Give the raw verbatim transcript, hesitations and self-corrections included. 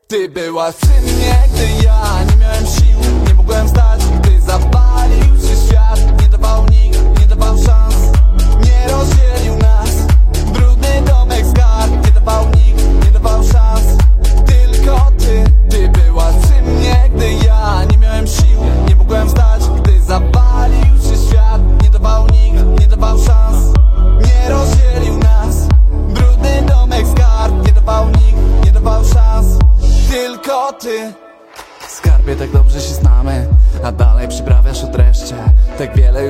Ty byłaś przy mnie, gdy ja nie miałem sił, nie mogłem wstać, gdy zapalił się świat. Nie dawał nikt, nie dawał szans, nie rozdzielił nas. Brudny domek z kart, nie dawał nikt, nie dawał szans. Tylko ty, ty byłaś przy mnie, gdy ja nie miałem sił, nie mogłem wstać, gdy zapalił się świat. Nie dawał nikt, nie dawał szans, nie rozdzielił nas. Brudny domek z kart, nie dawał nikt, nie dawał szans. Tylko ty. Skarbie, tak dobrze się znamy, a dalej przyprawiasz o dreszcze. Tak wiele